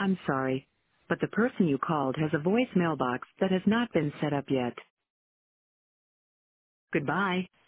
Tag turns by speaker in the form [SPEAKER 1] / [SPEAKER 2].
[SPEAKER 1] I'm sorry, but the person you called has a voicemail box that has not been set up yet. Goodbye.